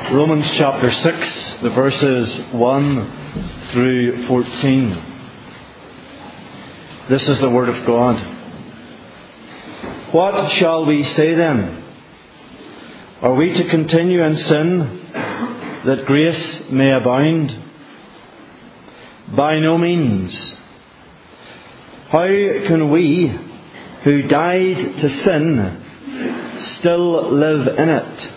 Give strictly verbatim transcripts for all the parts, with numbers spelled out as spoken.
Romans chapter six, the verses one through fourteen. This is the Word of God. What shall we say then? Are we to continue in sin that grace may abound? By no means. How can we who died to sin still live in it?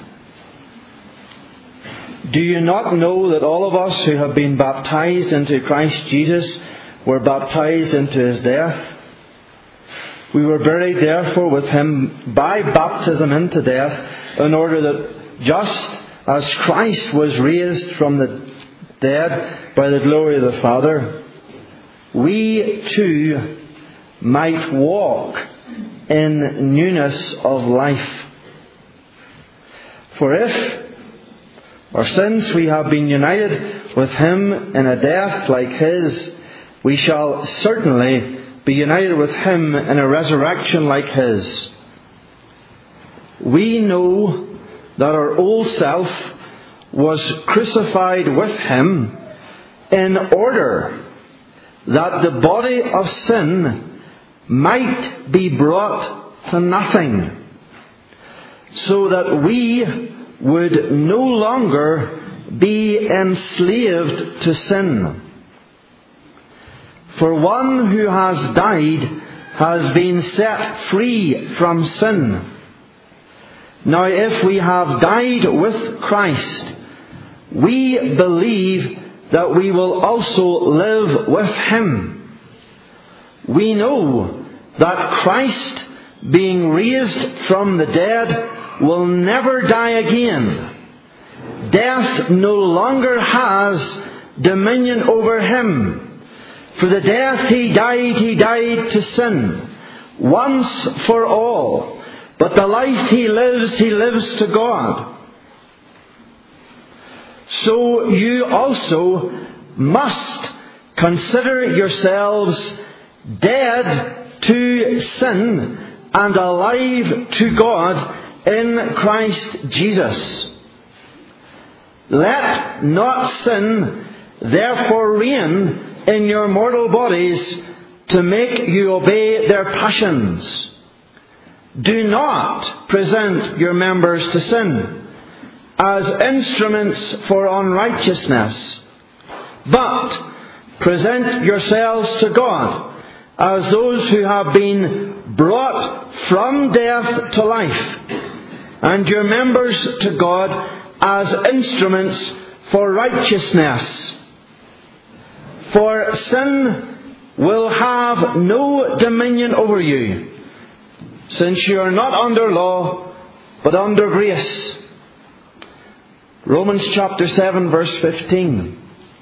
Do you not know that all of us who have been baptized into Christ Jesus were baptized into His death? We were buried therefore with Him by baptism into death, in order that just as Christ was raised from the dead by the glory of the Father, we too might walk in newness of life. For if, or since we have been united with Him in a death like His, we shall certainly be united with Him in a resurrection like His. We know that our old self was crucified with Him in order that the body of sin might be brought to nothing, so that we would no longer be enslaved to sin. For one who has died has been set free from sin. Now if we have died with Christ, we believe that we will also live with Him. We know that Christ, being raised from the dead, will never die again. Death no longer has dominion over Him. For the death He died, He died to sin, once for all. But the life He lives, He lives to God. So you also must consider yourselves dead to sin and alive to God in Christ Jesus. Let not sin therefore reign in your mortal bodies to make you obey their passions. Do not present your members to sin as instruments for unrighteousness, but present yourselves to God as those who have been brought from death to life, and your members to God as instruments for righteousness. For sin will have no dominion over you, since you are not under law, but under grace. Romans chapter seven, verse fifteen.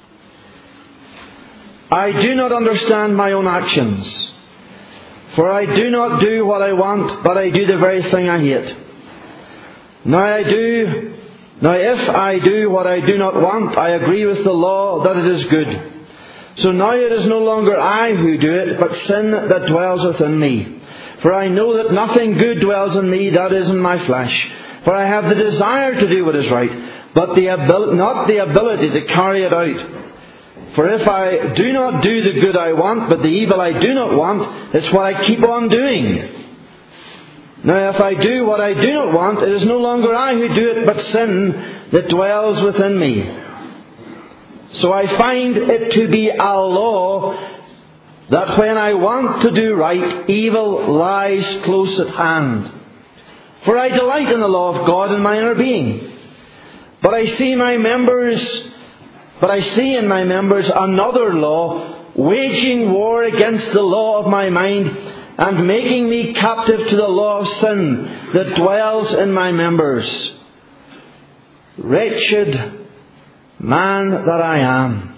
I do not understand my own actions, for I do not do what I want, but I do the very thing I hate. Now I do, now if I do what I do not want, I agree with the law that it is good. So now it is no longer I who do it, but sin that dwells within me. For I know that nothing good dwells in me, that is in my flesh. For I have the desire to do what is right, but the abil- not the ability to carry it out. For if I do not do the good I want, but the evil I do not want, it's what I keep on doing. Now if I do what I do not want, it is no longer I who do it, but sin that dwells within me. So I find it to be a law that when I want to do right, evil lies close at hand. For I delight in the law of God in my inner being. But I see my members, but I see in my members another law, waging war against the law of my mind, and making me captive to the law of sin that dwells in my members. Wretched man that I am,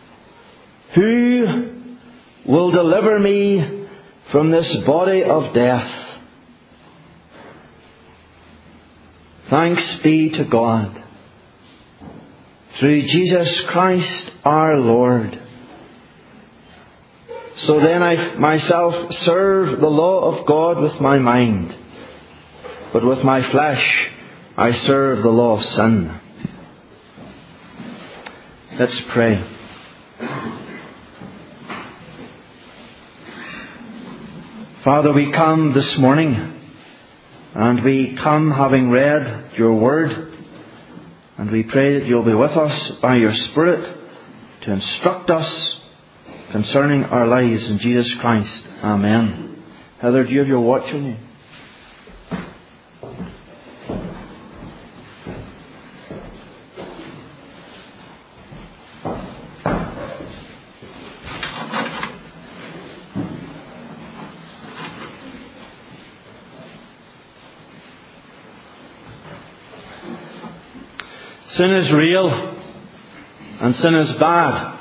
who will deliver me from this body of death? Thanks be to God, through Jesus Christ our Lord. So then I myself serve the law of God with my mind, but with my flesh I serve the law of sin. Let's pray. Father, we come this morning, and we come having read your word, and we pray that you'll be with us by your Spirit to instruct us concerning our lives in Jesus Christ. Amen. Heather, do you have your watch on you? Sin is real and sin is bad.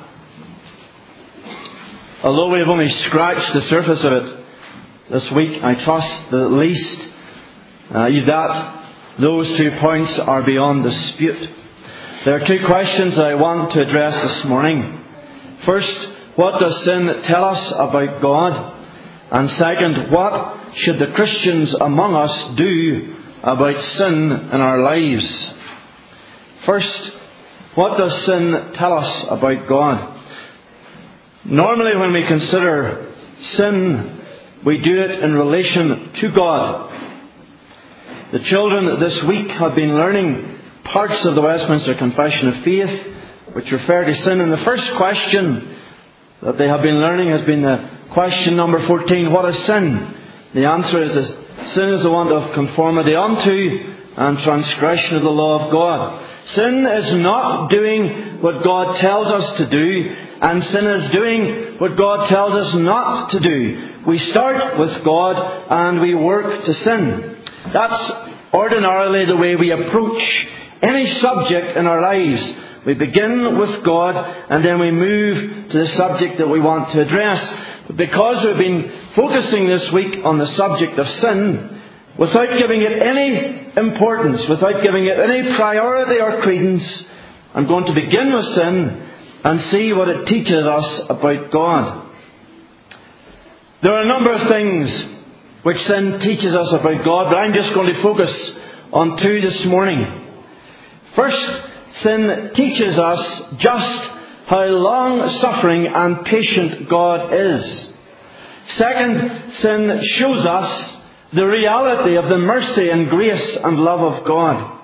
Although we have only scratched the surface of it this week, I trust that at least uh, that those two points are beyond dispute. There are two questions that I want to address this morning. First, what does sin tell us about God? And second, what should the Christians among us do about sin in our lives? First, what does sin tell us about God? Normally when we consider sin, we do it in relation to God. The children this week have been learning parts of the Westminster Confession of Faith which refer to sin. And the first question that they have been learning has been the question number fourteen. What is sin? The answer is this: sin is the want of conformity unto and transgression of the law of God. Sin is not doing what God tells us to do, and sin is doing what God tells us not to do. We start with God and we work to sin. That's ordinarily the way we approach any subject in our lives. We begin with God and then we move to the subject that we want to address. But because we've been focusing this week on the subject of sin, without giving it any importance, without giving it any priority or credence, I'm going to begin with sin and see what it teaches us about God. There are a number of things which sin teaches us about God, but I'm just going to focus on two this morning. First, sin teaches us just how long-suffering and patient God is. Second, sin shows us the reality of the mercy and grace and love of God.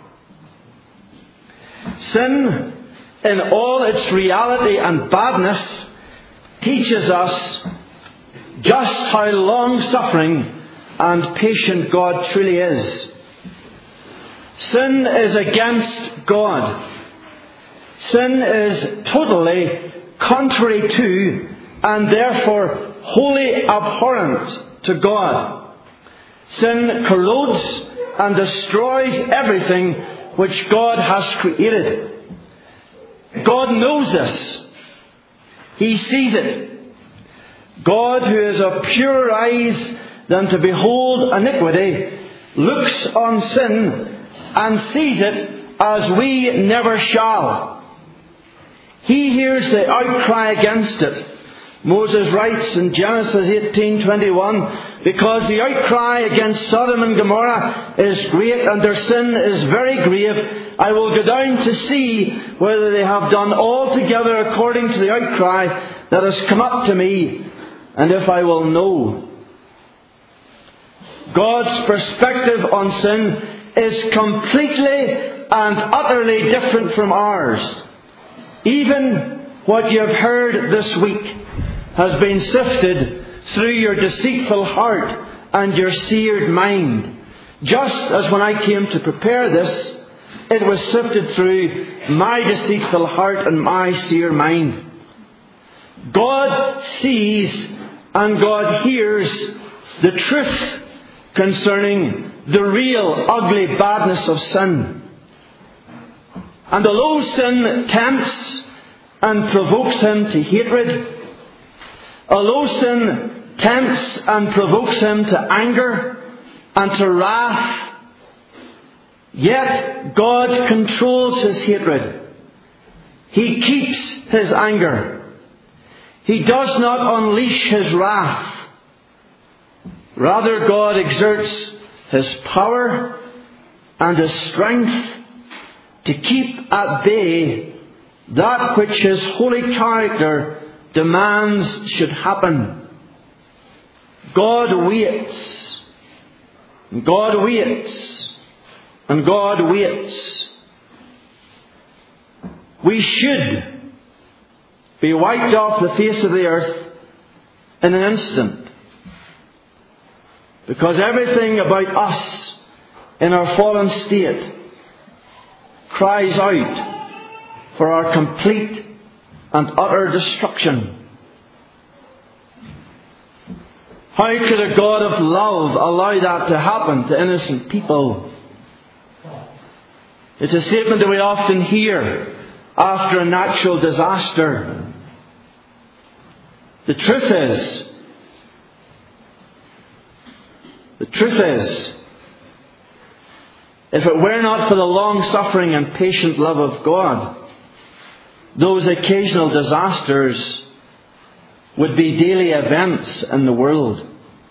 Sin, in all its reality and badness, teaches us just how long-suffering and patient God truly is. Sin is against God. Sin is totally contrary to and therefore wholly abhorrent to God. Sin corrodes and destroys everything which God has created. God knows this. He sees it. God, who is of purer eyes than to behold iniquity, looks on sin and sees it as we never shall. He hears the outcry against it. Moses writes in Genesis eighteen twenty-one, because the outcry against Sodom and Gomorrah is great and their sin is very grave, I will go down to see whether they have done altogether according to the outcry that has come up to me, and if I will know. God's perspective on sin is completely and utterly different from ours. Even what you have heard this week has been sifted through your deceitful heart and your seared mind. Just as when I came to prepare this, it was sifted through my deceitful heart and my seared mind. God sees and God hears the truth concerning the real ugly badness of sin. And although sin tempts and provokes him to hatred, although sin tempts and provokes him to anger and to wrath, yet God controls his hatred. He keeps his anger. He does not unleash his wrath. Rather, God exerts his power and his strength to keep at bay that which His holy character demands should happen. God waits. God waits. And God waits. We should be wiped off the face of the earth in an instant. Because everything about us in our fallen state cries out for our complete and utter destruction. How could a God of love allow that to happen to innocent people? It's a statement that we often hear after a natural disaster. The truth is, the truth is, if it were not for the long-suffering and patient love of God, those occasional disasters would be daily events in the world.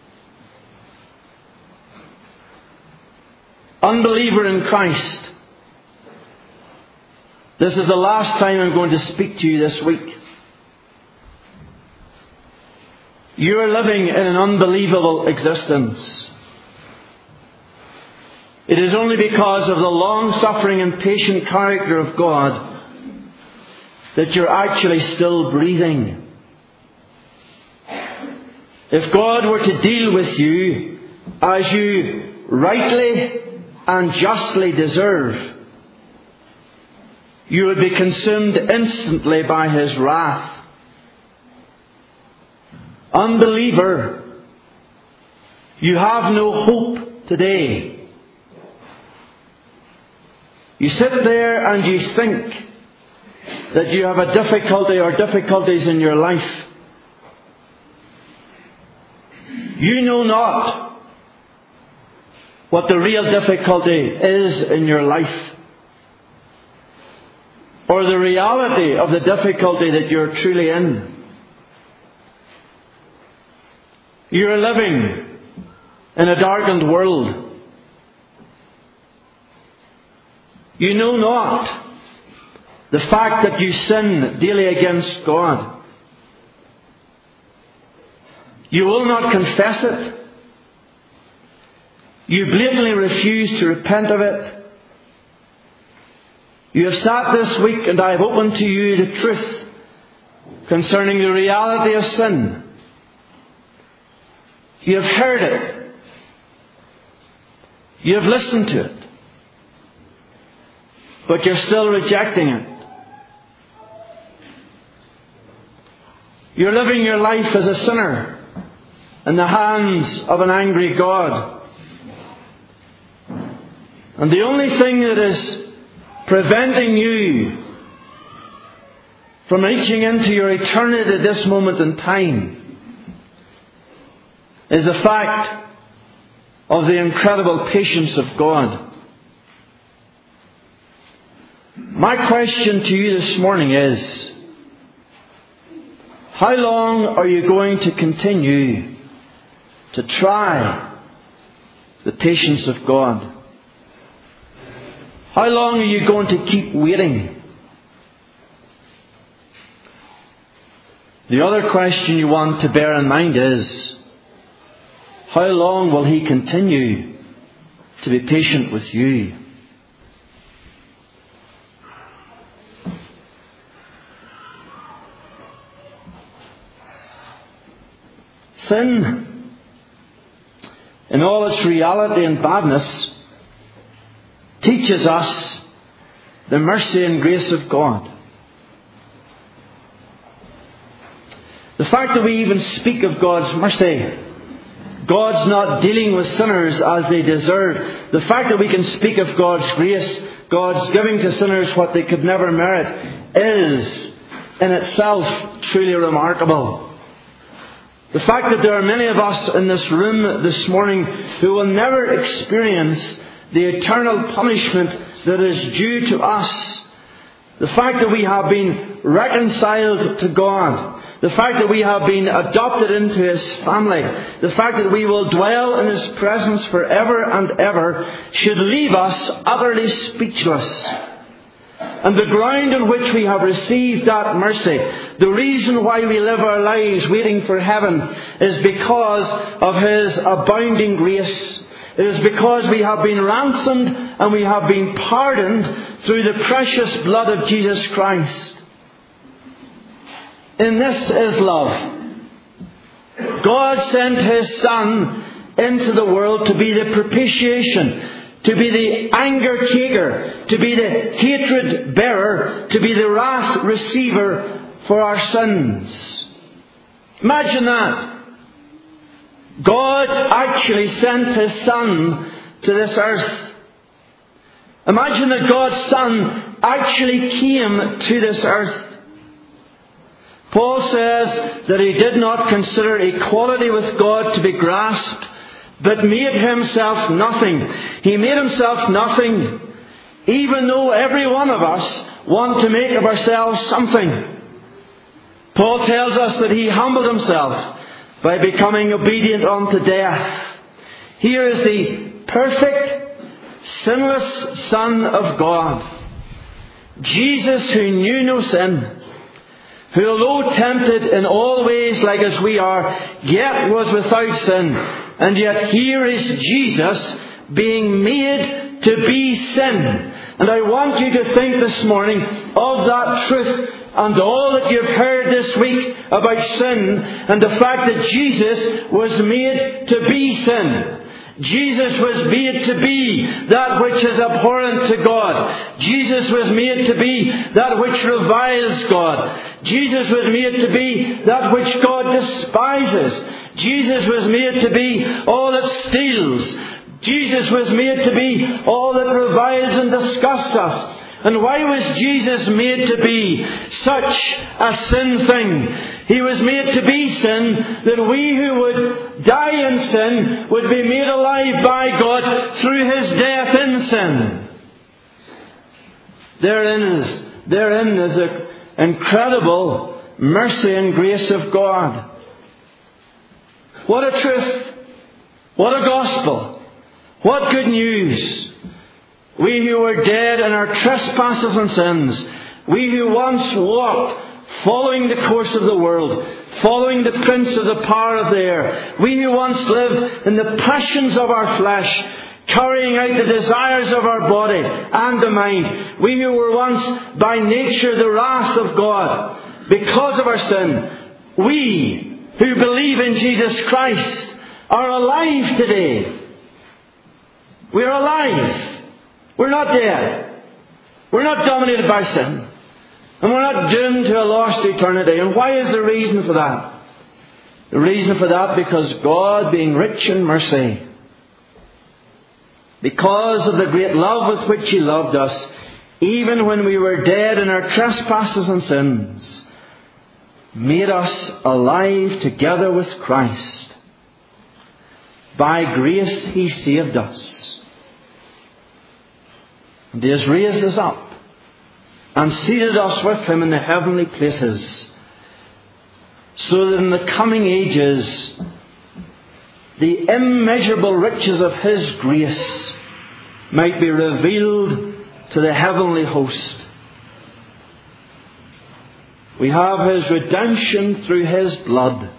Unbeliever in Christ, this is the last time I'm going to speak to you this week. You are living in an unbelievable existence. It is only because of the long-suffering and patient character of God that you're actually still breathing. If God were to deal with you as you rightly and justly deserve, you would be consumed instantly by His wrath. Unbeliever, you have no hope today. You sit there and you think that you have a difficulty or difficulties in your life. You know not what the real difficulty is in your life, or the reality of the difficulty that you're truly in. You're living in a darkened world. You know not the fact that you sin daily against God. You will not confess it. You blatantly refuse to repent of it. You have sat this week and I have opened to you the truth concerning the reality of sin. You have heard it. You have listened to it. But you're still rejecting it. You're living your life as a sinner in the hands of an angry God. And the only thing that is preventing you from reaching into your eternity at this moment in time is the fact of the incredible patience of God. My question to you this morning is, how long are you going to continue to try the patience of God? How long are you going to keep waiting? The other question you want to bear in mind is, how long will He continue to be patient with you? Sin, in all its reality and badness, teaches us the mercy and grace of God. The fact that we even speak of God's mercy, God's not dealing with sinners as they deserve. The fact that we can speak of God's grace, God's giving to sinners what they could never merit, is in itself truly remarkable. The fact that there are many of us in this room this morning who will never experience the eternal punishment that is due to us. The fact that we have been reconciled to God. The fact that we have been adopted into His family. The fact that we will dwell in His presence forever and ever should leave us utterly speechless. And the ground on which we have received that mercy, the reason why we live our lives waiting for heaven, is because of His abounding grace. It is because we have been ransomed and we have been pardoned through the precious blood of Jesus Christ. And this is love. God sent His Son into the world to be the propitiation, to be the anger taker, to be the hatred bearer, to be the wrath receiver for our sins. Imagine that. God actually sent His Son to this earth. Imagine that God's Son actually came to this earth. Paul says that He did not consider equality with God to be grasped, but made Himself nothing. He made Himself nothing, even though every one of us want to make of ourselves something. Paul tells us that He humbled Himself by becoming obedient unto death. Here is the perfect, sinless Son of God. Jesus, who knew no sin, who although tempted in all ways like as we are, yet was without sin. And yet here is Jesus being made to be sin. And I want you to think this morning of that truth and all that you've heard this week about sin and the fact that Jesus was made to be sin. Jesus was made to be that which is abhorrent to God. Jesus was made to be that which reviles God. Jesus was made to be that which God despises. Jesus was made to be all that steals. Jesus was made to be all that reviles and disgusts us. And why was Jesus made to be such a sin thing? He was made to be sin that we who would die in sin would be made alive by God through His death in sin. Therein is, therein is the incredible mercy and grace of God. What a truth! What a gospel! What good news! We who were dead in our trespasses and sins, we who once walked following the course of the world, following the prince of the power of the air, we who once lived in the passions of our flesh, carrying out the desires of our body and the mind, we who were once by nature the wrath of God because of our sin, we who believe in Jesus Christ are alive today. We are alive. We're not dead. We're not dominated by sin. And we're not doomed to a lost eternity. And why is the reason for that? The reason for that, because God, being rich in mercy, because of the great love with which He loved us, even when we were dead in our trespasses and sins, made us alive together with Christ. By grace He saved us. And He has raised us up and seated us with Him in the heavenly places, so that in the coming ages the immeasurable riches of His grace might be revealed to the heavenly host. We have His redemption through His blood,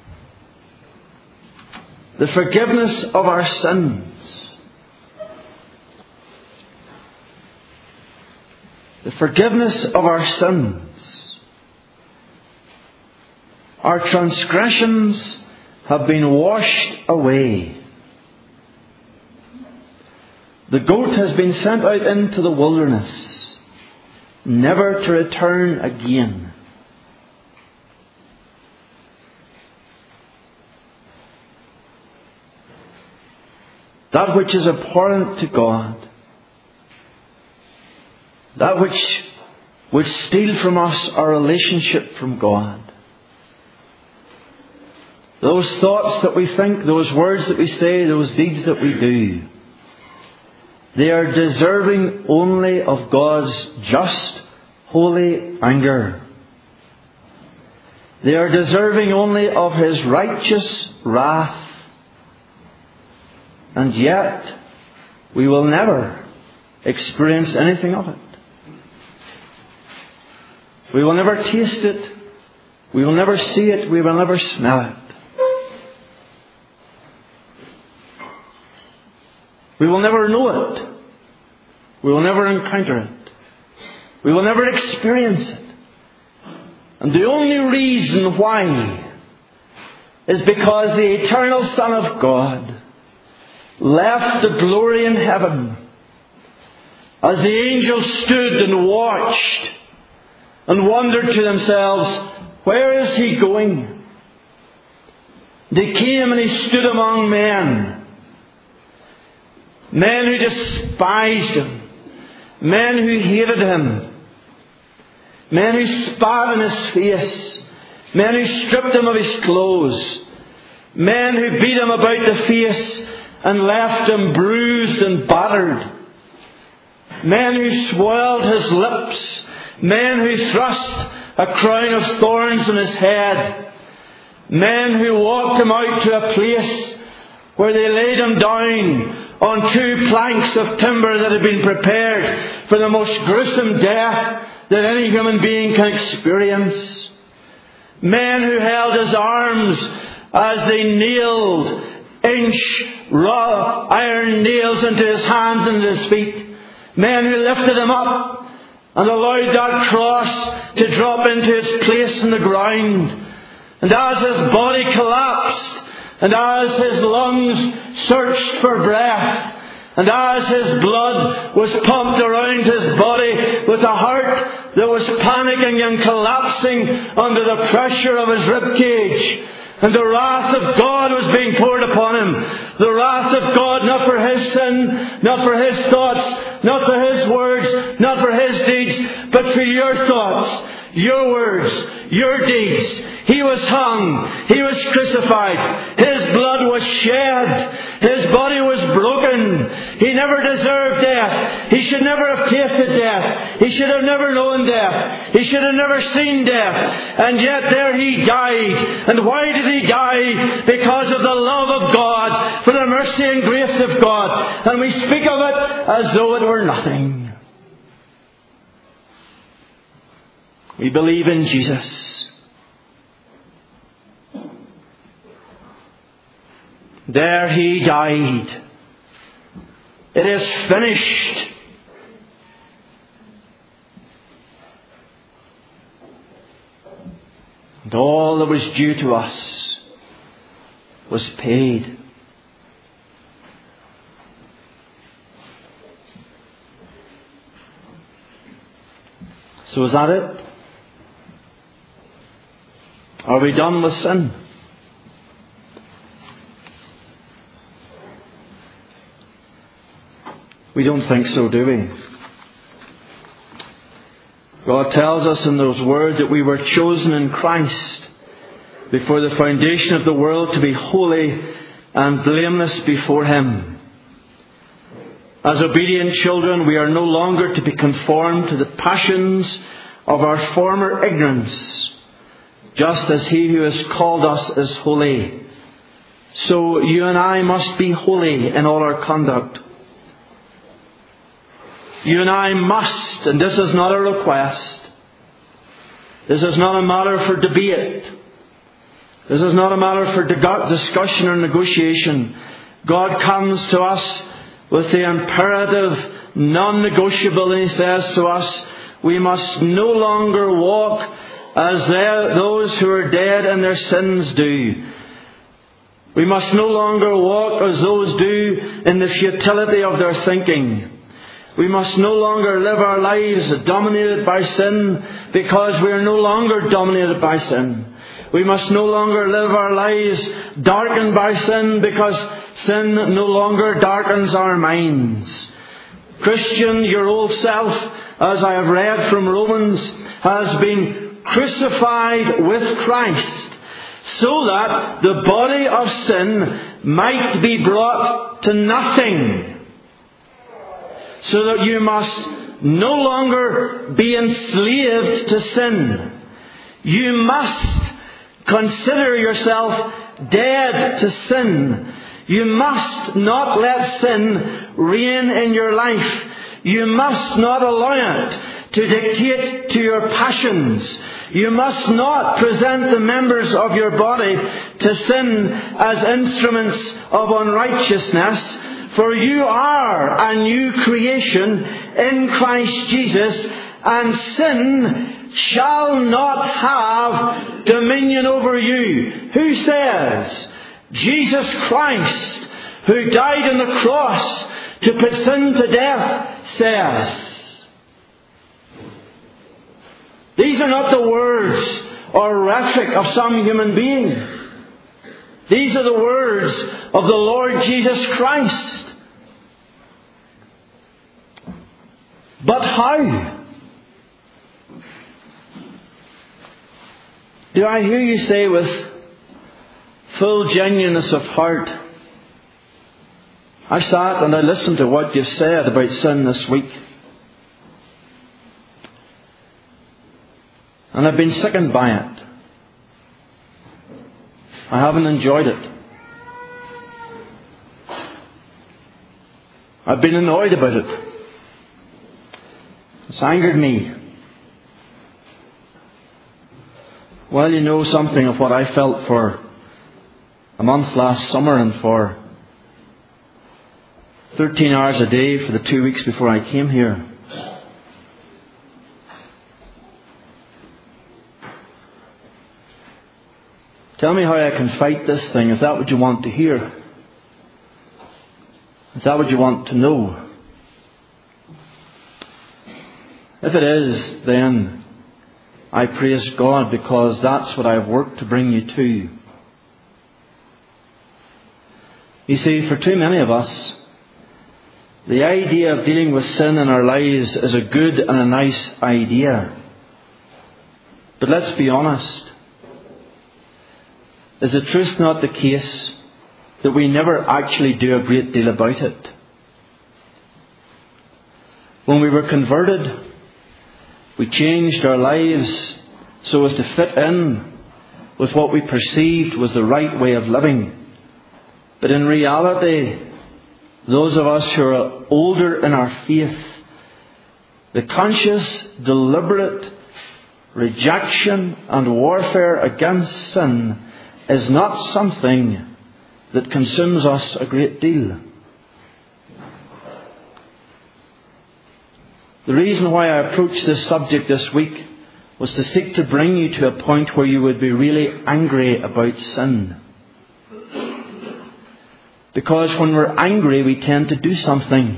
the forgiveness of our sins, the forgiveness of our sins. Our transgressions have been washed away. The goat has been sent out into the wilderness, never to return again. That which is abhorrent to God, that which would steal from us our relationship from God, those thoughts that we think, those words that we say, those deeds that we do, they are deserving only of God's just, holy anger. They are deserving only of His righteous wrath. And yet, we will never experience anything of it. We will never taste it. We will never see it. We will never smell it. We will never know it. We will never encounter it. We will never experience it. And the only reason why is because the eternal Son of God left the glory in heaven as the angels stood and watched and wondered to themselves, where is he going? They came and he stood among men. Men who despised him. Men who hated him. Men who spat in his face. Men who stripped him of his clothes. Men who beat him about the face and left him bruised and battered. Men who swelled his lips. Men who thrust a crown of thorns on his head. Men who walked him out to a place where they laid him down on two planks of timber that had been prepared for the most gruesome death that any human being can experience. Men who held his arms as they nailed inch raw iron nails into his hands and his feet. Men who lifted him up and allowed that cross to drop into its place in the ground. And as his body collapsed, and as his lungs searched for breath, and as his blood was pumped around his body with a heart that was panicking and collapsing under the pressure of his ribcage, and the wrath of God was being poured upon him. The wrath of God, not for his sin, not for his thoughts, not for his words, not for his deeds, but for your thoughts, your words, your deeds. He was hung. He was crucified. His blood was shed. His body was broken. He never deserved death. He should never have tasted death. He should have never known death. He should have never seen death. And yet there he died. And why did he die? Because of the love of God, for the mercy and grace of God. And we speak of it as though it were nothing. We believe in Jesus. There he died. It is finished. And all that was due to us was paid. So is that it? Are we done with sin? We don't think so, do we? God tells us in those words that we were chosen in Christ before the foundation of the world to be holy and blameless before Him. As obedient children, we are no longer to be conformed to the passions of our former ignorance, just as He who has called us is holy. So you and I must be holy in all our conduct. You and I must, and this is not a request. This is not a matter for debate. This is not a matter for discussion or negotiation. God comes to us with the imperative, non-negotiable, and He says to us, we must no longer walk as those who are dead in their sins do. We must no longer walk as those do in the futility of their thinking. We must no longer live our lives dominated by sin, because we are no longer dominated by sin. We must no longer live our lives darkened by sin, because sin no longer darkens our minds. Christian, your old self, as I have read from Romans, has been crucified with Christ, so that the body of sin might be brought to nothing. So that you must no longer be enslaved to sin. You must consider yourself dead to sin. You must not let sin reign in your life. You must not allow it to dictate to your passions. You must not present the members of your body to sin as instruments of unrighteousness, for you are a new creation in Christ Jesus, and sin shall not have dominion over you. Who says? Jesus Christ, who died on the cross to put sin to death, says. These are not the words or rhetoric of some human being. These are the words of the Lord Jesus Christ. But how? Do I hear you say with full genuineness of heart, I sat and I listened to what you've said about sin this week, and I've been sickened by it. I haven't enjoyed it. I've been annoyed about it. It's angered me. Well, you know something of what I felt for a month last summer and for thirteen hours a day for the two weeks before I came here. Tell me how I can fight this thing. Is that what you want to hear? Is that what you want to know? If it is, then I praise God, because that's what I've worked to bring you to. You see, for too many of us, the idea of dealing with sin in our lives is a good and a nice idea. But let's be honest. Is the truth not the case that we never actually do a great deal about it? When we were converted, we changed our lives so as to fit in with what we perceived was the right way of living. But in reality, those of us who are older in our faith, the conscious, deliberate rejection and warfare against sin is not something that consumes us a great deal. The reason why I approached this subject this week was to seek to bring you to a point where you would be really angry about sin. Because when we're angry, we tend to do something.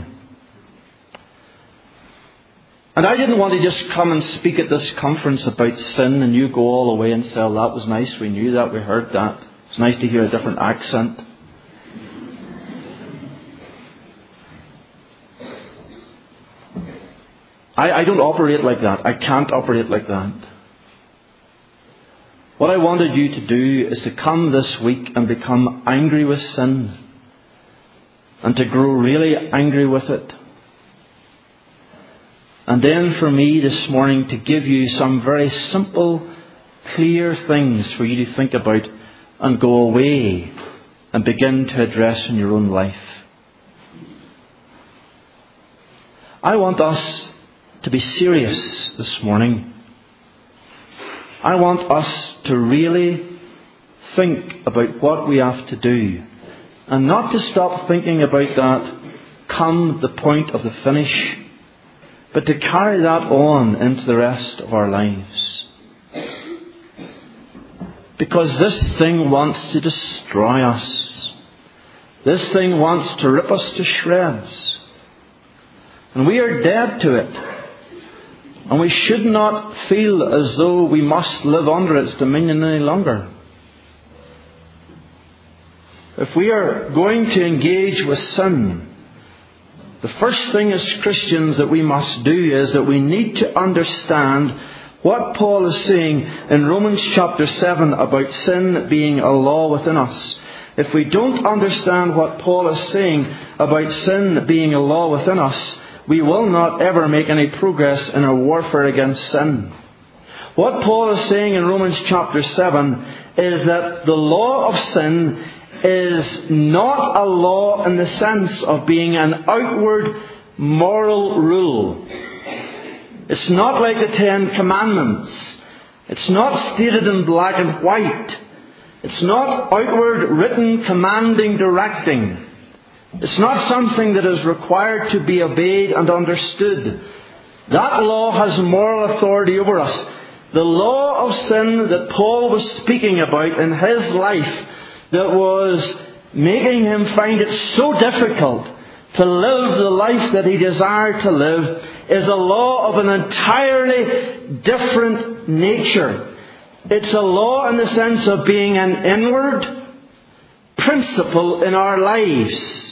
And I didn't want to just come and speak at this conference about sin and you go all away and say, well, that was nice, we knew that, we heard that. It's nice to hear a different accent. I, I don't operate like that. I can't operate like that. What I wanted you to do is to come this week and become angry with sin. And to grow really angry with it. And then for me this morning to give you some very simple, clear things for you to think about and go away and begin to address in your own life. I want us to be serious this morning. I want us to really think about what we have to do. And not to stop thinking about that come the point of the finish, but to carry that on into the rest of our lives. Because this thing wants to destroy us. This thing wants to rip us to shreds. And we are dead to it. And we should not feel as though we must live under its dominion any longer. If we are going to engage with sin, the first thing as Christians that we must do is that we need to understand what Paul is saying in Romans chapter seven about sin being a law within us. If we don't understand what Paul is saying about sin being a law within us, we will not ever make any progress in our warfare against sin. What Paul is saying in Romans chapter seven is that the law of sin is not a law in the sense of being an outward moral rule. It's not like the Ten Commandments. It's not stated in black and white. It's not outward written commanding, directing. It's not something that is required to be obeyed and understood. That law has moral authority over us. The law of sin that Paul was speaking about in his life, that was making him find it so difficult to live the life that he desired to live, is a law of an entirely different nature. It's a law in the sense of being an inward principle in our lives.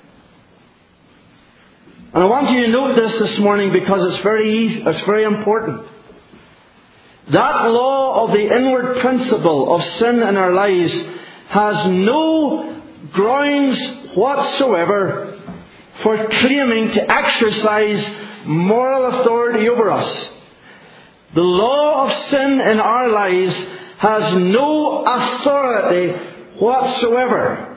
And I want you to note this this morning because it's very easy, it's very important. That law of the inward principle of sin in our lives has no grounds whatsoever for claiming to exercise moral authority over us. The law of sin in our lives has no authority whatsoever.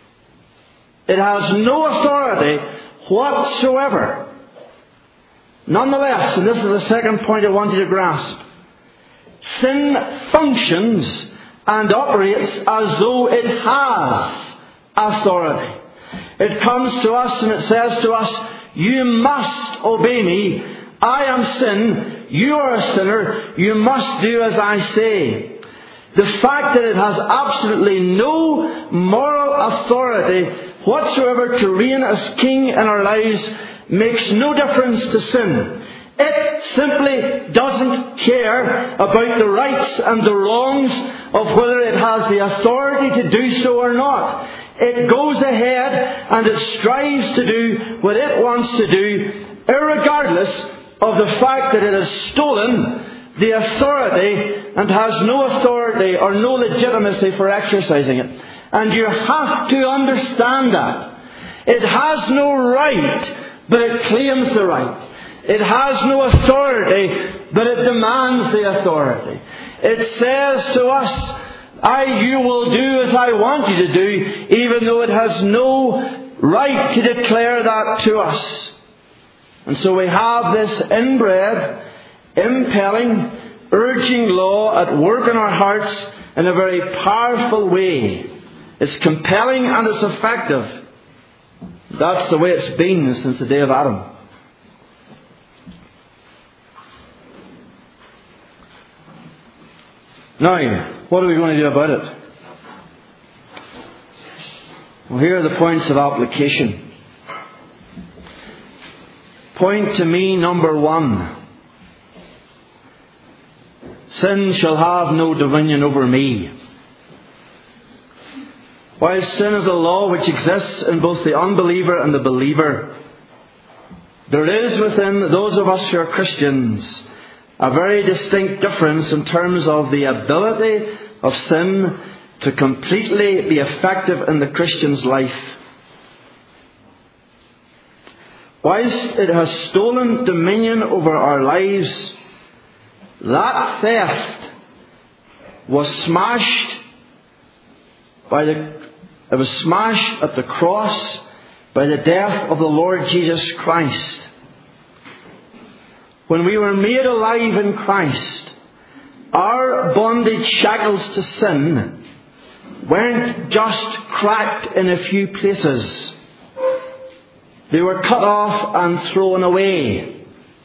It has no authority whatsoever. Nonetheless, and this is the second point I want you to grasp, sin functions and operates as though it has authority. It comes to us and it says to us, you must obey me. I am sin. You are a sinner. You must do as I say. The fact that it has absolutely no moral authority whatsoever to reign as king in our lives makes no difference to sin. It simply doesn't care about the rights and the wrongs of whether it has the authority to do so or not. It goes ahead and it strives to do what it wants to do, irregardless of the fact that it has stolen the authority and has no authority or no legitimacy for exercising it. And you have to understand that. It has no right, but it claims the right. It has no authority, but it demands the authority. It says to us, I, you will do as I want you to do, even though it has no right to declare that to us. And so we have this inbred, impelling, urging law at work in our hearts in a very powerful way. It's compelling and it's effective. That's the way it's been since the day of Adam. Now, what are we going to do about it? Well, here are the points of application. Point to me number one. Sin shall have no dominion over me. While sin is a law which exists in both the unbeliever and the believer, there is within those of us who are Christians a very distinct difference in terms of the ability of sin to completely be effective in the Christian's life. Whilst it has stolen dominion over our lives, that theft was smashed by the it was smashed at the cross by the death of the Lord Jesus Christ. When we were made alive in Christ, our bondage shackles to sin weren't just cracked in a few places. They were cut off and thrown away.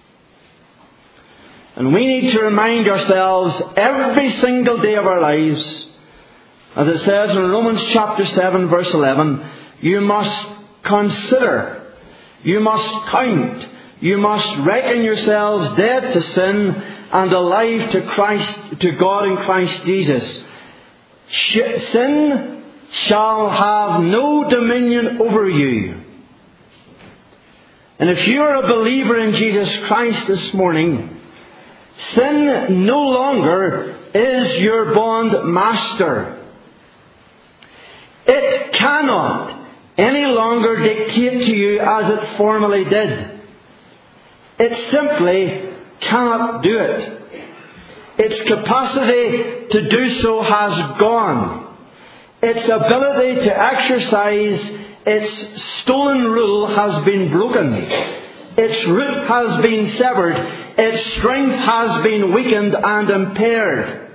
And we need to remind ourselves every single day of our lives, as it says in Romans chapter seven verse eleven, you must consider, you must count, you must reckon yourselves dead to sin and alive to Christ, to God in Christ Jesus. Sin shall have no dominion over you. And if you are a believer in Jesus Christ this morning, sin no longer is your bond master. It cannot any longer dictate to you as it formerly did. It simply cannot do it. Its capacity to do so has gone. Its ability to exercise its stolen rule has been broken. Its root has been severed. its strength has been weakened and impaired.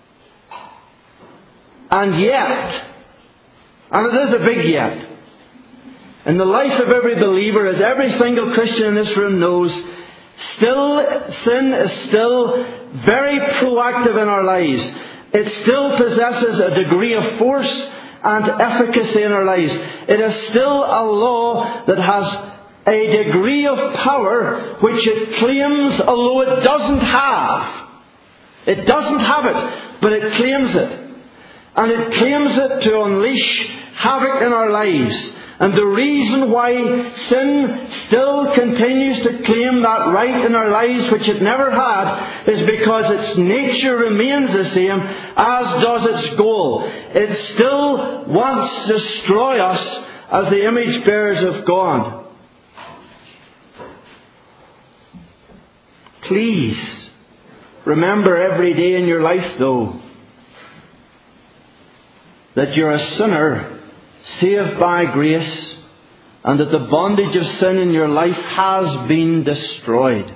And yet, and it is a big yet, in the life of every believer, as every single Christian in this room knows, still, sin is still very proactive in our lives. It still possesses a degree of force and efficacy in our lives. It is still a law that has a degree of power which it claims, although it doesn't have. It doesn't have it, but it claims it. And it claims it to unleash havoc in our lives. And the reason why sin still continues to claim that right in our lives, which it never had, is because its nature remains the same, as does its goal. It still wants to destroy us as the image bearers of God. Please remember every day in your life, though, that you're a sinner saved by grace, and that the bondage of sin in your life has been destroyed.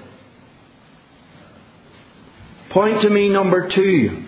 Point to me number two.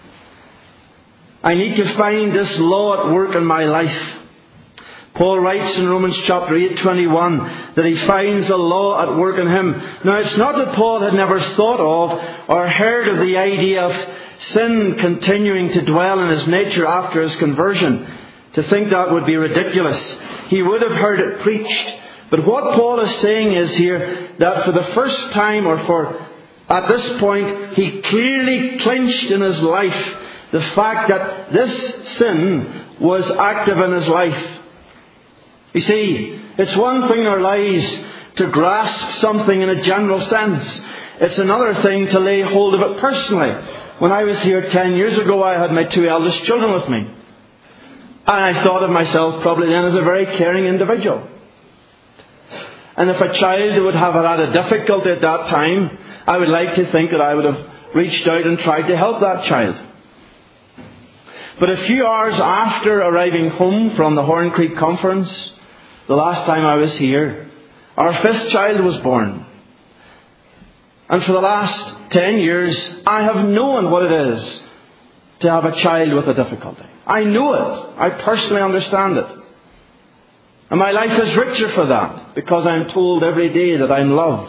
I need to find this law at work in my life. Paul writes in Romans chapter eight, twenty-one, that he finds a law at work in him. Now, it's not that Paul had never thought of or heard of the idea of sin continuing to dwell in his nature after his conversion. To think that would be ridiculous. He would have heard it preached. But what Paul is saying is here that for the first time, or for at this point, he clearly clinched in his life the fact that this sin was active in his life. You see, it's one thing in our lives to grasp something in a general sense. It's another thing to lay hold of it personally. When I was here ten years ago, I had my two eldest children with me. And I thought of myself probably then as a very caring individual. And if a child would have had a difficulty at that time, I would like to think that I would have reached out and tried to help that child. But a few hours after arriving home from the Horn Creek Conference, the last time I was here, our fifth child was born. And for the last ten years, I have known what it is to have a child with a difficulty. I know it. I personally understand it. And my life is richer for that, because I'm told every day that I'm loved.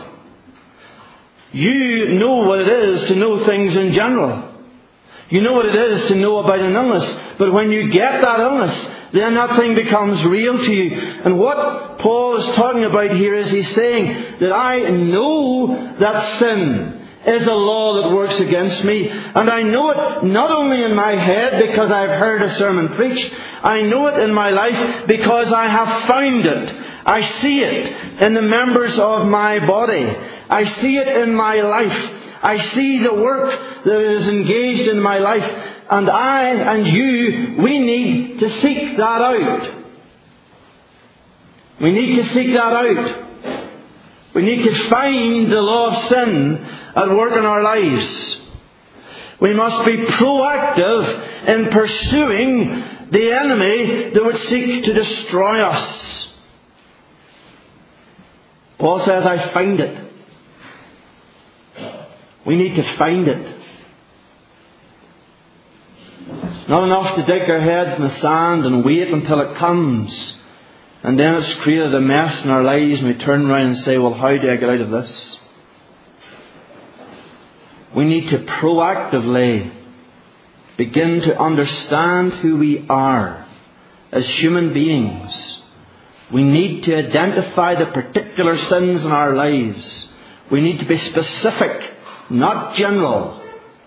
You know what it is to know things in general. You know what it is to know about an illness. But when you get that illness, then that thing becomes real to you. And what Paul is talking about here is he's saying that I know that sin is a law that works against me. And I know it not only in my head because I've heard a sermon preached. I know it in my life because I have found it. I see it in the members of my body. I see it in my life. I see the work that is engaged in my life. And I and you, we need to seek that out. We need to seek that out. We need to find the law of sin at work in our lives. We must be proactive in pursuing the enemy that would seek to destroy us. Paul says, I find it. We need to find it. It's not enough to dig our heads in the sand and wait until it comes. And then it's created a mess in our lives and we turn around and say, well, how do I get out of this? We need to proactively begin to understand who we are as human beings. We need to identify the particular sins in our lives. We need to be specific, not general.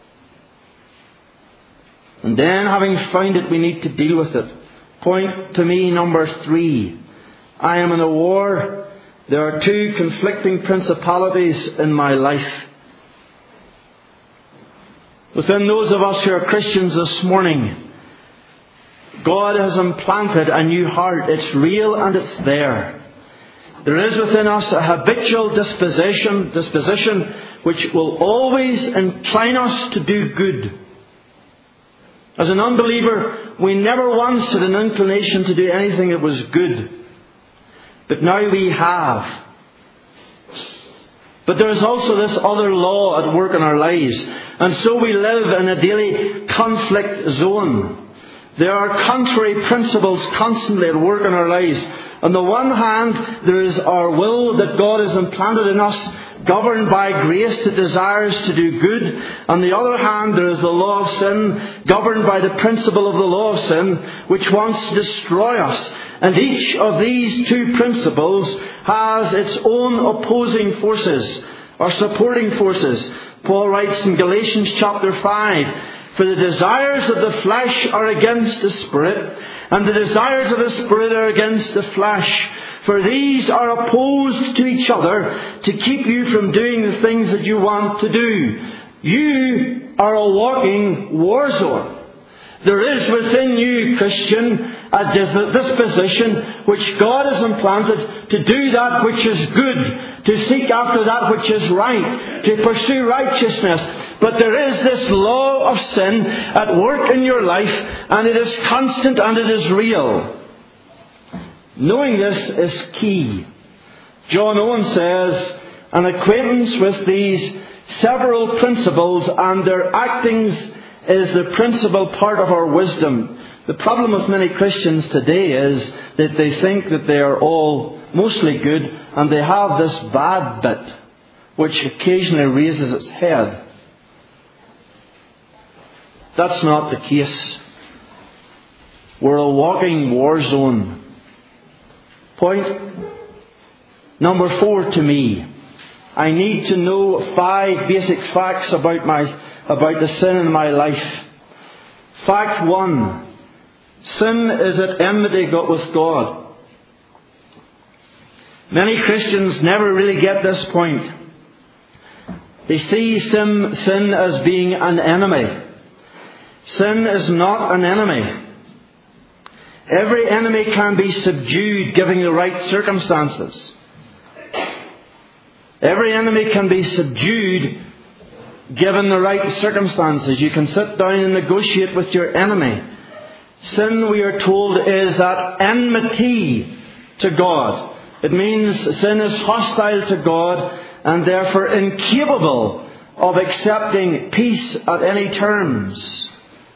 And then, having found it, we need to deal with it. Point to me number three. I am in a war. There are two conflicting principalities in my life. Within those of us who are Christians this morning, God has implanted a new heart. It's real and it's there. There is within us a habitual disposition, disposition which will always incline us to do good. As an unbeliever, we never once had an inclination to do anything that was good. But now we have. But there is also this other law at work in our lives. And so we live in a daily conflict zone. There are contrary principles constantly at work in our lives. On the one hand, there is our will that God has implanted in us, governed by grace that desires to do good. On the other hand, there is the law of sin, governed by the principle of the law of sin, which wants to destroy us. And each of these two principles has its own opposing forces, or supporting forces. Paul writes in Galatians chapter five, "For the desires of the flesh are against the Spirit, and the desires of the Spirit are against the flesh. For these are opposed to each other to keep you from doing the things that you want to do." You are a walking war zone. There is within you, Christian, a disposition which God has implanted to do that which is good, to seek after that which is right, to pursue righteousness. But there is this law of sin at work in your life, and it is constant and it is real. Knowing this is key. John Owen says, "An acquaintance with these several principles and their actings is the principal part of our wisdom." The problem with many Christians today is that they think that they are all mostly good, and they have this bad bit which occasionally raises its head. That's not the case. We're a walking war zone. Point number four to me. I need to know five basic facts about my about the sin in my life. Fact one. Sin is at enmity with God. Many Christians never really get this point. They see sin, sin as being an enemy. Sin is not an enemy. Every enemy can be subdued given the right circumstances. Every enemy can be subdued given the right circumstances. You can sit down and negotiate with your enemy. Sin, we are told, is at enmity to God. It means sin is hostile to God and therefore incapable of accepting peace at any terms.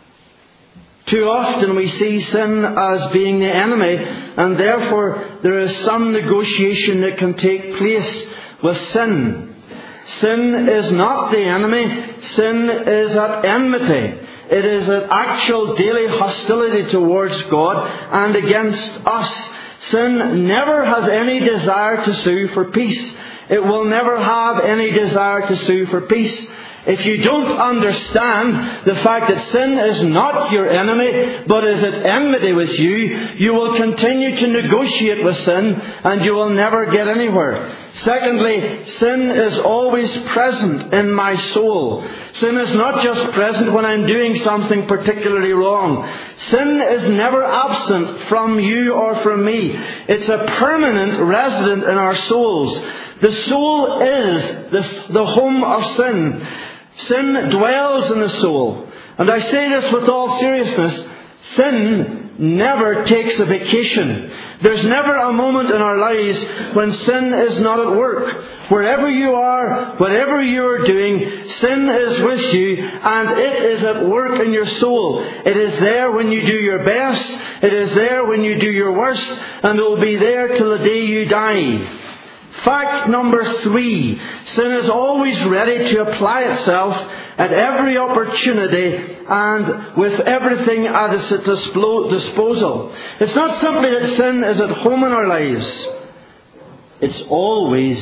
Too often we see sin as being the enemy, and therefore there is some negotiation that can take place with sin. Sin is not the enemy. Sin is at enmity. It is an actual daily hostility towards God and against us. Sin never has any desire to sue for peace. It will never have any desire to sue for peace. If you don't understand the fact that sin is not your enemy, but is at enmity with you, you will continue to negotiate with sin and you will never get anywhere. Secondly, sin is always present in my soul. Sin is not just present when I'm doing something particularly wrong. Sin is never absent from you or from me. It's a permanent resident in our souls. The soul is the, the home of sin. Sin dwells in the soul. And I say this with all seriousness. Sin never takes a vacation. There's never a moment in our lives when sin is not at work. Wherever you are, whatever you are doing, sin is with you and it is at work in your soul. It is there when you do your best. It is there when you do your worst. And it will be there till the day you die. Fact number three. Sin is always ready to apply itself at every opportunity and with everything at its disposal. It's not simply that sin is at home in our lives. It's always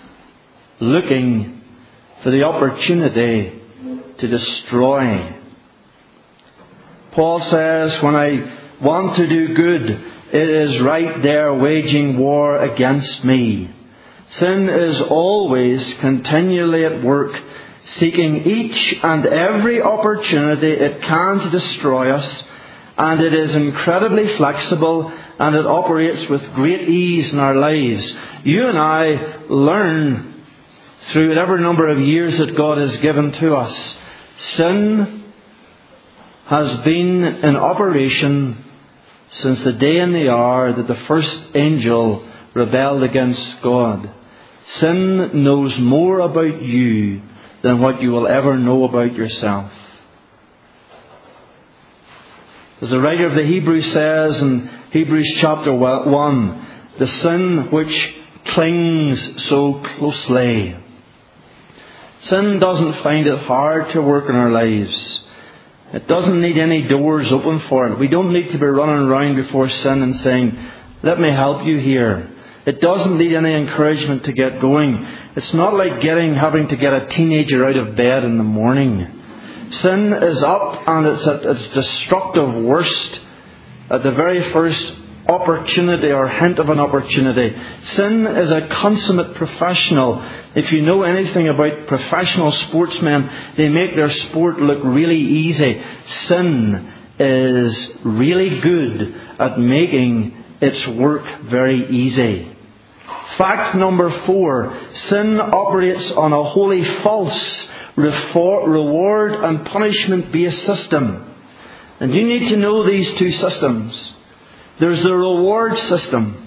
looking for the opportunity to destroy. Paul says, when I want to do good, it is right there waging war against me. Sin is always continually at work, seeking each and every opportunity it can to destroy us, and it is incredibly flexible and it operates with great ease in our lives. You and I learn through whatever number of years that God has given to us. Sin has been in operation since the day and the hour that the first angel rebelled against God. Sin knows more about you than what you will ever know about yourself. As the writer of the Hebrews says in Hebrews chapter one, the sin which clings so closely. Sin doesn't find it hard to work in our lives. It doesn't need any doors open for it. We don't need to be running around before sin and saying, let me help you here. It doesn't need any encouragement to get going. It's not like getting, having to get a teenager out of bed in the morning. Sin is up and it's at its destructive worst at the very first opportunity or hint of an opportunity. Sin is a consummate professional. If you know anything about professional sportsmen, they make their sport look really easy. Sin is really good at making its work very easy. Fact number four, sin operates on a wholly false reward and punishment based system. And you need to know these two systems. There's the reward system.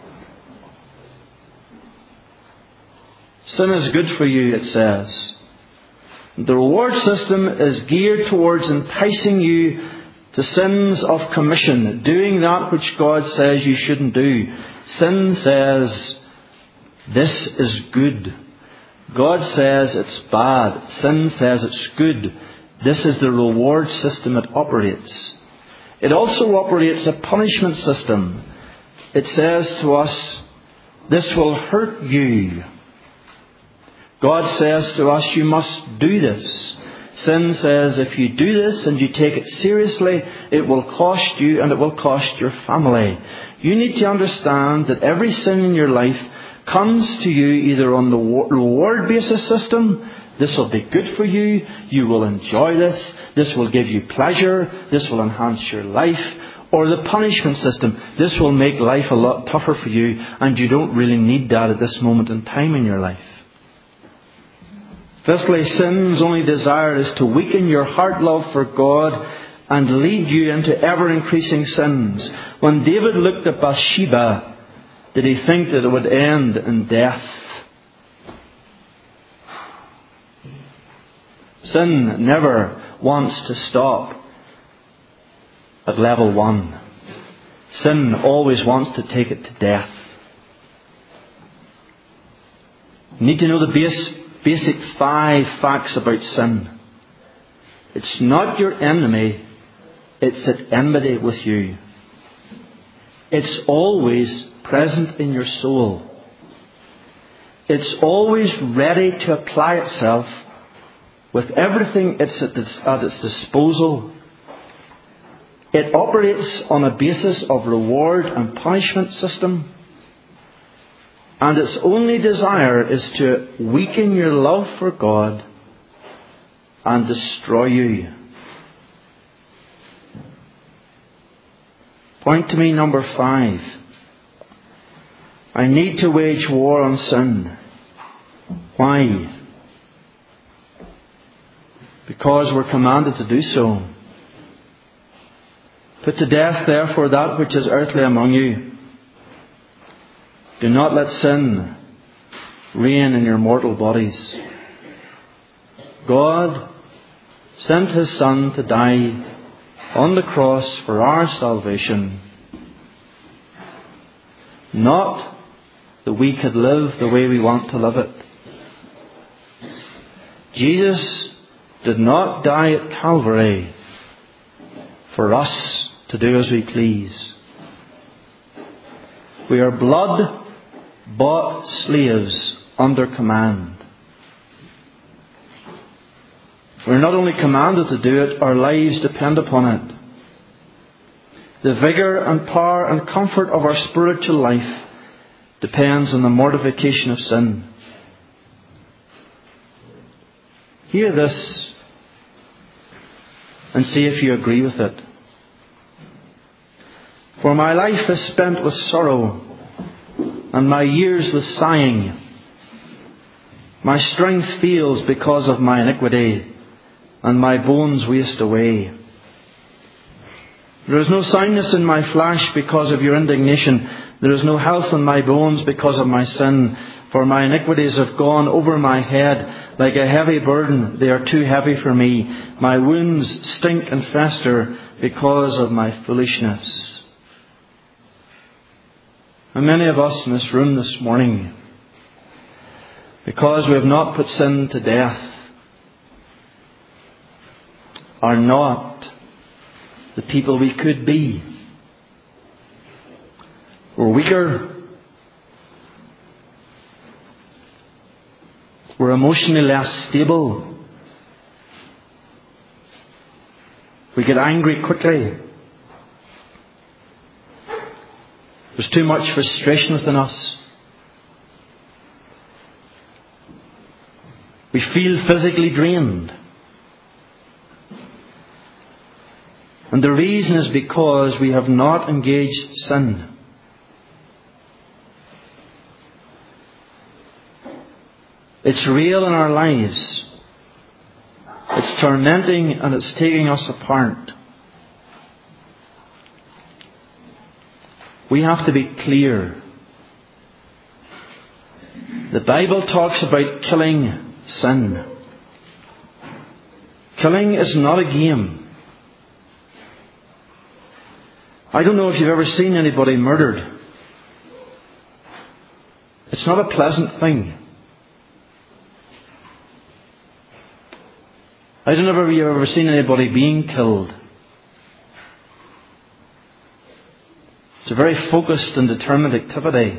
Sin is good for you, it says. The reward system is geared towards enticing you to sins of commission, doing that which God says you shouldn't do. Sin says, this is good. God says it's bad. Sin says it's good. This is the reward system it operates. It also operates a punishment system. It says to us, this will hurt you. God says to us, you must do this. Sin says, if you do this and you take it seriously, it will cost you and it will cost your family. You need to understand that every sin in your life comes to you either on the reward basis system. This will be good for you. You will enjoy this. This will give you pleasure. This will enhance your life. Or the punishment system. This will make life a lot tougher for you and you don't really need that at this moment in time in your life. Fifthly, sin's only desire is to weaken your heart love for God and lead you into ever-increasing sins. When David looked at Bathsheba, did he think that it would end in death? Sin never wants to stop at level one. Sin always wants to take it to death. You need to know the base Basic five facts about sin. It's not your enemy, it's at enmity with you. It's always present in your soul. It's always ready to apply itself with everything it's at its, at its disposal. It operates on a basis of reward and punishment system. And its only desire is to weaken your love for God and destroy you. Point to me number five. I need to wage war on sin. Why? Because we're commanded to do so. Put to death, therefore, that which is earthly among you. Do not let sin reign in your mortal bodies. God sent His Son to die on the cross for our salvation. Not that we could live the way we want to live it. Jesus did not die at Calvary for us to do as we please. We are blood bought slaves under command. We're not only commanded to do it, our lives depend upon it. The vigour and power and comfort of our spiritual life depends on the mortification of sin. Hear this and see if you agree with it. For my life is spent with sorrow, and my years with sighing. My strength fails because of my iniquity, and my bones waste away. There is no soundness in my flesh because of your indignation. There is no health in my bones because of my sin. For my iniquities have gone over my head like a heavy burden. They are too heavy for me. My wounds stink and fester because of my foolishness. And many of us in this room this morning, because we have not put sin to death, are not the people we could be. We're weaker. We're emotionally less stable. We get angry quickly. There's too much frustration within us. We feel physically drained. And the reason is because we have not engaged sin. It's real in our lives. It's tormenting and it's taking us apart. We have to be clear. The Bible talks about killing sin. Killing is not a game. I don't know if you've ever seen anybody murdered. It's not a pleasant thing. I don't know if you've ever seen anybody being killed. It's a very focused and determined activity.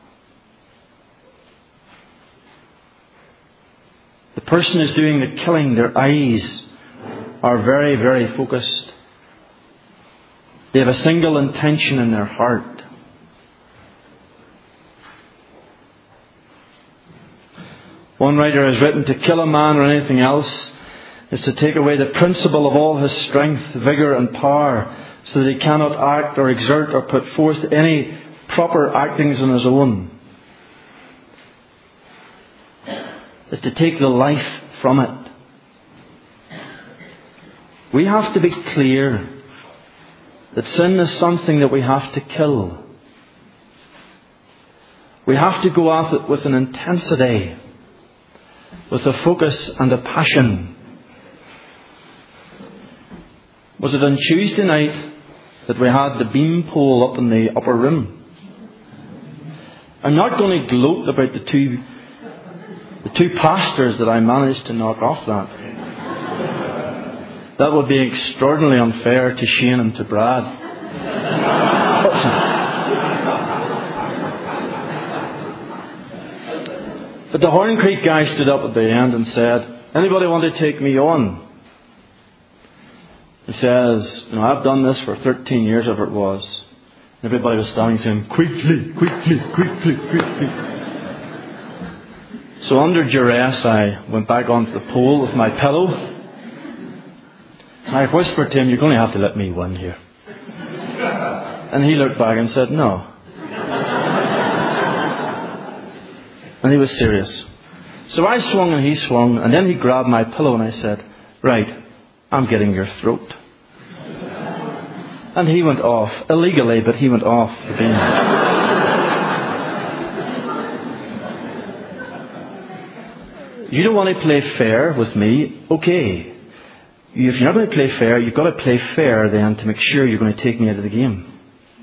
The person who's doing the killing, their eyes are very, very focused. They have a single intention in their heart. One writer has written, to kill a man or anything else is to take away the principle of all his strength, vigour and power, so that he cannot act or exert or put forth any proper actings on his own. Is to take the life from it. We have to be clear that sin is something that we have to kill. We have to go at it with an intensity, with a focus and a passion. Was it on Tuesday night that we had the beam pole up in the upper room? I'm not going to gloat about the two, the two pastors that I managed to knock off that. That would be extraordinarily unfair to Shane and to Brad. But the Horn Creek guy stood up at the end and said, anybody want to take me on? He says, you know, I've done this for thirteen years, whatever it was. Everybody was standing saying, quickly, quickly, quickly, quickly. So under duress, I went back onto the pole with my pillow. I whispered to him, you're going to have to let me win here. And he looked back and said, no. And he was serious. So I swung and he swung, and then he grabbed my pillow and I said, right, I'm getting your throat. And he went off, illegally, but he went off the beam. You don't want to play fair with me? Okay. If you're not going to play fair, you've got to play fair then to make sure you're going to take me out of the game.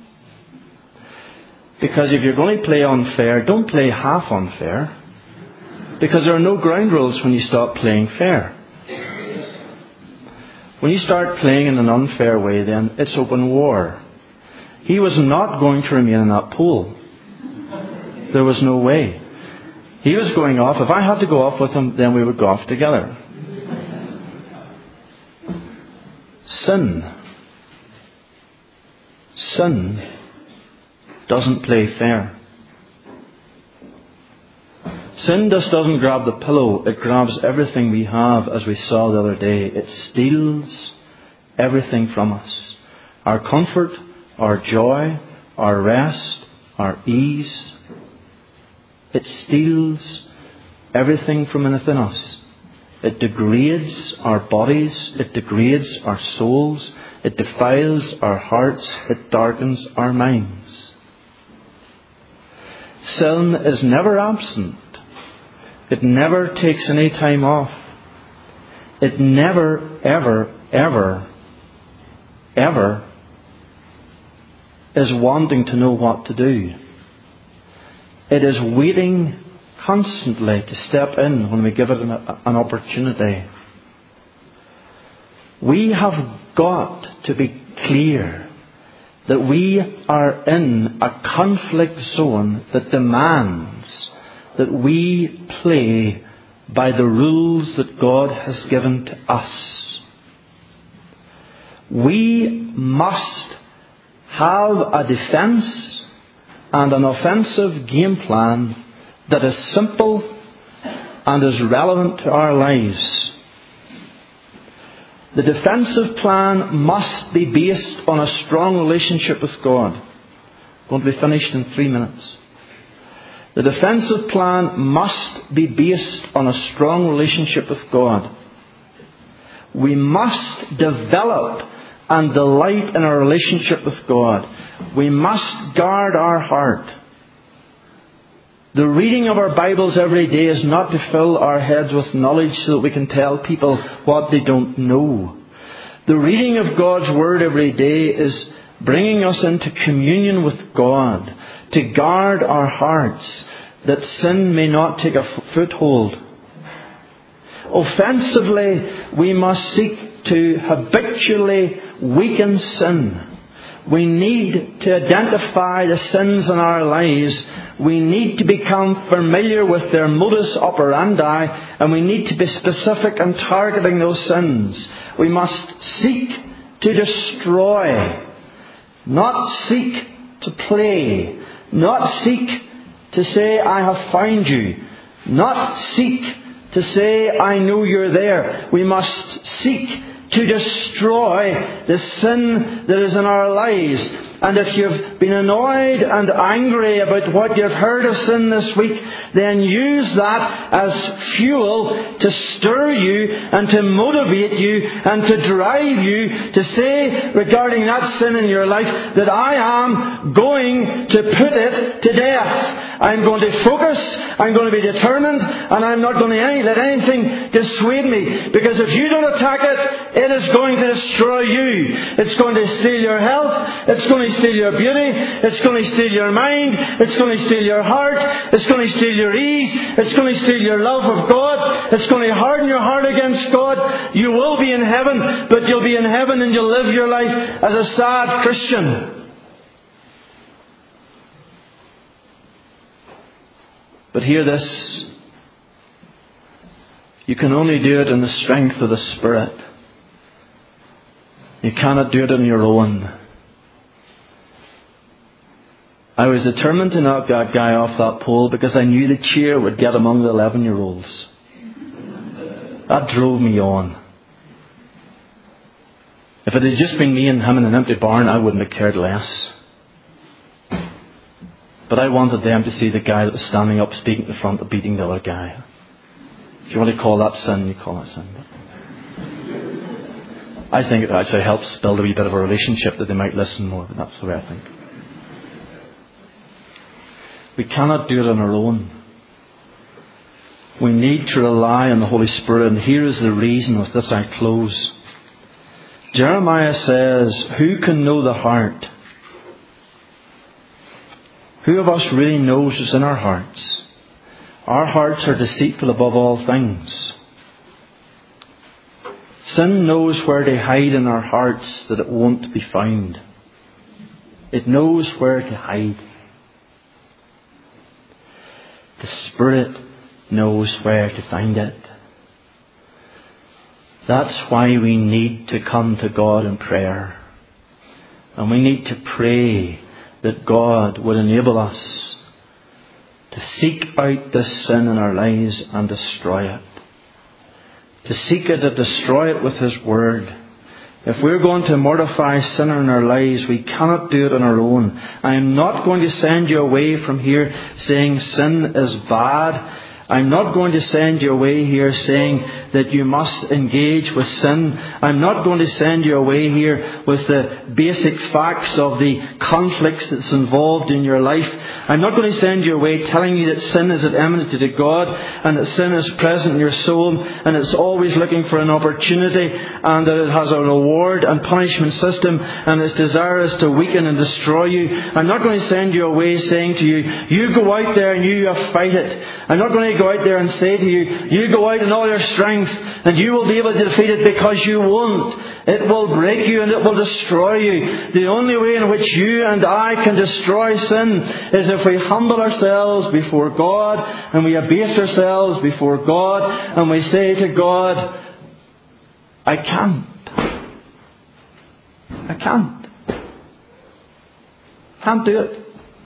Because if you're going to play unfair, don't play half unfair. Because there are no ground rules when you stop playing fair. When you start playing in an unfair way, then it's open war. He was not going to remain in that pool. There was no way. He was going off. If I had to go off with him, then we would go off together. Sin. Sin doesn't play fair. Sin just doesn't grab the pillow. It grabs everything we have, as we saw the other day. It steals everything from us. Our comfort, our joy, our rest, our ease. It steals everything from within us. It degrades our bodies. It degrades our souls. It defiles our hearts. It darkens our minds. Sin is never absent. It never takes any time off. It never, ever, ever, ever is wanting to know what to do. It is waiting constantly to step in when we give it an, an opportunity. We have got to be clear that we are in a conflict zone that demands that we play by the rules that God has given to us. We must have a defense and an offensive game plan that is simple and is relevant to our lives. The defensive plan must be based on a strong relationship with God. I'm going to be finished in three minutes. The defensive plan must be based on a strong relationship with God. We must develop and delight in our relationship with God. We must guard our heart. The reading of our Bibles every day is not to fill our heads with knowledge so that we can tell people what they don't know. The reading of God's Word every day is bringing us into communion with God, to guard our hearts, that sin may not take a foothold. Offensively, we must seek to habitually weaken sin. We need to identify the sins in our lives. We need to become familiar with their modus operandi, and we need to be specific in targeting those sins. We must seek to destroy, not seek to play, not seek to say, I have found you, not seek to say, I know you're there. We must seek to destroy the sin that is in our lives. And if you've been annoyed and angry about what you've heard of sin this week, then use that as fuel to stir you and to motivate you and to drive you to say regarding that sin in your life that I am going to put it to death. I'm going to focus, I'm going to be determined, and I'm not going to let anything dissuade me. Because if you don't attack it, it is going to destroy you. It's going to steal your health, it's going to steal your beauty, it's going to steal your mind, it's going to steal your heart, it's going to steal your ease, it's going to steal your love of God, it's going to harden your heart against God. You will be in heaven, but you'll be in heaven and you'll live your life as a sad Christian. But hear this. You can only do it in the strength of the Spirit. You cannot do it on your own. I was determined to knock that guy off that pole because I knew the cheer would get among the eleven-year-olds. That drove me on. If it had just been me and him in an empty barn, I wouldn't have cared less. But I wanted them to see the guy that was standing up speaking at the front of beating the other guy. If you want to call that sin, you call that sin. But I think it actually helps build a wee bit of a relationship that they might listen more. But that's the way I think. We cannot do it on our own. We need to rely on the Holy Spirit. And here is the reason. With this I close. Jeremiah says, who can know the heart? Who of us really knows what's in our hearts? Our hearts are deceitful above all things. Sin knows where to hide in our hearts that it won't be found. It knows where to hide. The Spirit knows where to find it. That's why we need to come to God in prayer. And we need to pray that God would enable us to seek out this sin in our lives and destroy it. To seek it and destroy it with His Word. If we're going to mortify sin in our lives, we cannot do it on our own. I am not going to send you away from here saying sin is bad I'm not going to send you away here saying that you must engage with sin. I'm not going to send you away here with the basic facts of the conflicts that's involved in your life. I'm not going to send you away telling you that sin is at enmity to God and that sin is present in your soul and it's always looking for an opportunity and that it has a reward and punishment system and its desire is to weaken and destroy you. I'm not going to send you away saying to you, you go out there and you fight it. I'm not going to go out there and say to you, you go out in all your strength and you will be able to defeat it, because you won't. It will break you and it will destroy you. The only way in which you and I can destroy sin is if we humble ourselves before God and we abase ourselves before God and we say to God, I can't. I can't. Can't do it.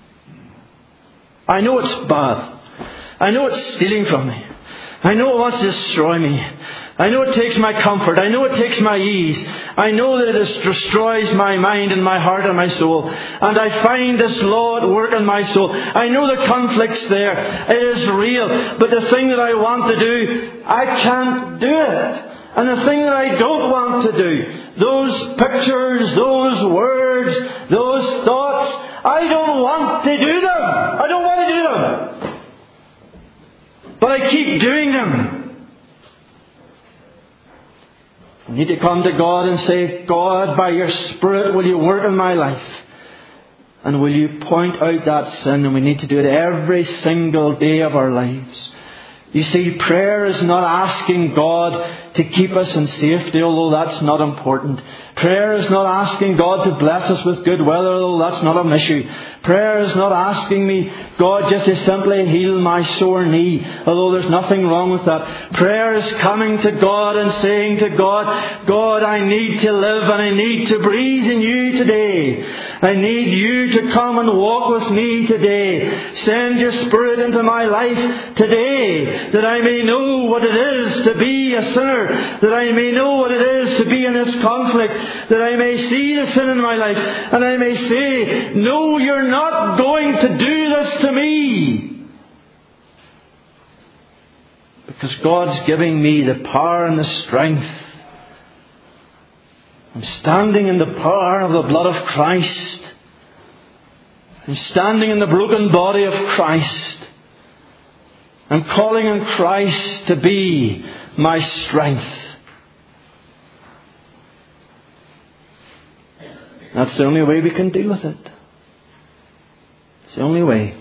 I know it's bad. I know it's stealing from me. I know it wants to destroy me. I know it takes my comfort. I know it takes my ease. I know that it destroys my mind and my heart and my soul. And I find this law at work in my soul. I know the conflict's there. It is real. But the thing that I want to do, I can't do it. And the thing that I don't want to do, those pictures, those words, those thoughts, I don't want to do them. I don't want to do them. But I keep doing them. I need to come to God and say, God, by your Spirit, will you work in my life? And will you point out that sin? And we need to do it every single day of our lives. You see, prayer is not asking God to keep us in safety, although that's not important. Prayer is not asking God to bless us with good weather, although that's not an issue. Prayer is not asking me, God, just to simply heal my sore knee, although there's nothing wrong with that. Prayer is coming to God and saying to God, God, I need to live and I need to breathe in you today. I need you to come and walk with me today. Send your Spirit into my life today, that I may know what it is to be a sinner, that I may know what it is to be in this conflict, that I may see the sin in my life, and I may say, no, you're not going to do this to me. Because God's giving me the power and the strength. I'm standing in the power of the blood of Christ. I'm standing in the broken body of Christ. I'm calling on Christ to be my strength. That's the only way we can deal with it. It's the only way.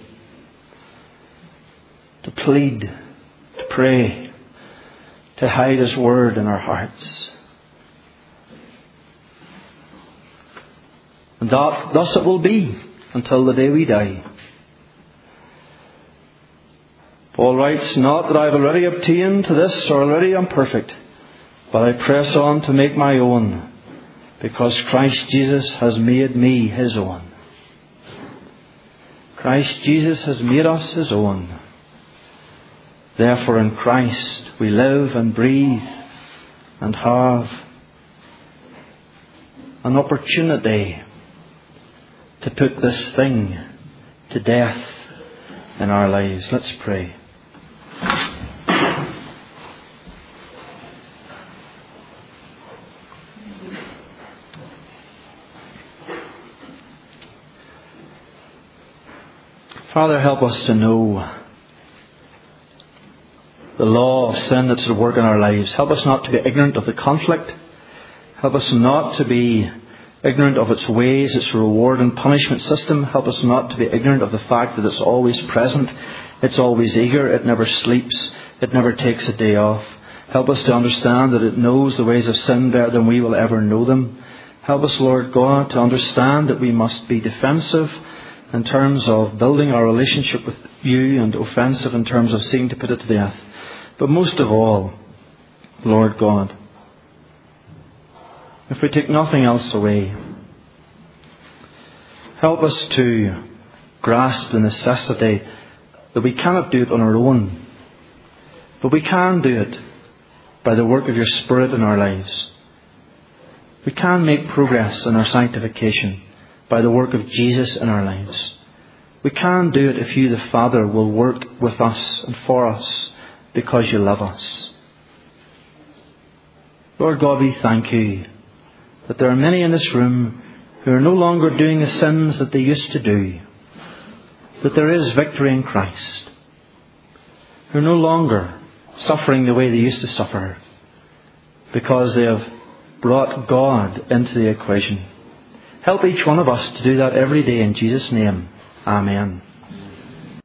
To plead, to pray, to hide His Word in our hearts. And that, thus it will be until the day we die. Paul writes, not that I have already obtained to this or already am perfect, but I press on to make my own, because Christ Jesus has made me His own. Christ Jesus has made us His own. Therefore in Christ we live and breathe and have an opportunity to put this thing to death in our lives. Let's pray. Father, help us to know the law of sin that's at work in our lives. Help us not to be ignorant of the conflict. Help us not to be ignorant of its ways, its reward and punishment system. Help us not to be ignorant of the fact that it's always present. It's always eager. It never sleeps. It never takes a day off. Help us to understand that it knows the ways of sin better than we will ever know them. Help us, Lord God, to understand that we must be defensive in terms of building our relationship with you, and offensive in terms of seeking to put it to death. But most of all, Lord God, if we take nothing else away, help us to grasp the necessity that we cannot do it on our own, but we can do it by the work of your Spirit in our lives. We can make progress in our sanctification by the work of Jesus in our lives. We can do it if you, the Father, will work with us and for us because you love us. Lord God, we thank you that there are many in this room who are no longer doing the sins that they used to do, that there is victory in Christ, who are no longer suffering the way they used to suffer because they have brought God into the equation. Help each one of us to do that every day in Jesus' name. Amen.